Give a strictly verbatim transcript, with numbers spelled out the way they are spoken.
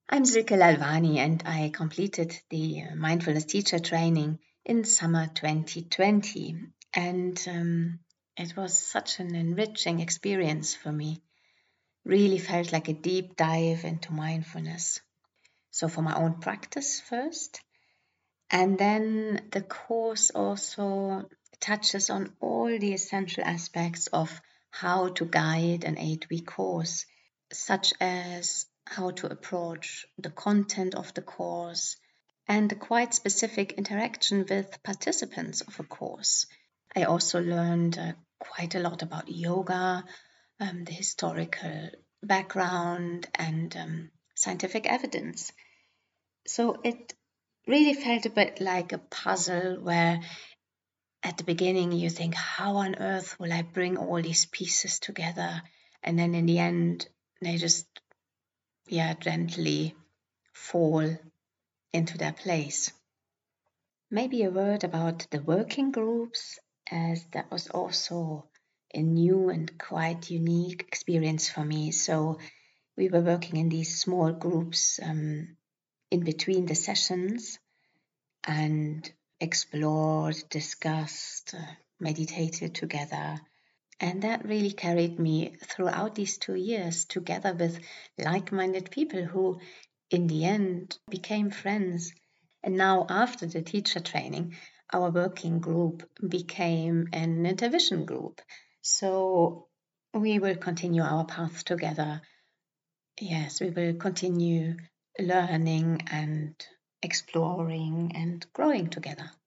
I'm Silke Lalvani and I completed the mindfulness teacher training in summer twenty twenty. And um, it was such an enriching experience for me. Really felt like a deep dive into mindfulness. So, for my own practice first, and then the course also touches on all the essential aspects of how to guide an eight week course, such as how to approach the content of the course and the quite specific interaction with participants of a course. I also learned uh, quite a lot about yoga, um, the historical background, and um, scientific evidence. So it really felt a bit like a puzzle where at the beginning you think, how on earth will I bring all these pieces together? And then in the end, they just, yeah, gently fall into their place. Maybe a word about the working groups, as that was also a new and quite unique experience for me. So we were working in these small groups um, in between the sessions and explored, discussed, uh, meditated together. And that really carried me throughout these two years, together with like minded people who, in the end, became friends. And now, after the teacher training, our working group became an intervision group. So we will continue our path together. Yes, we will continue learning and exploring and growing together.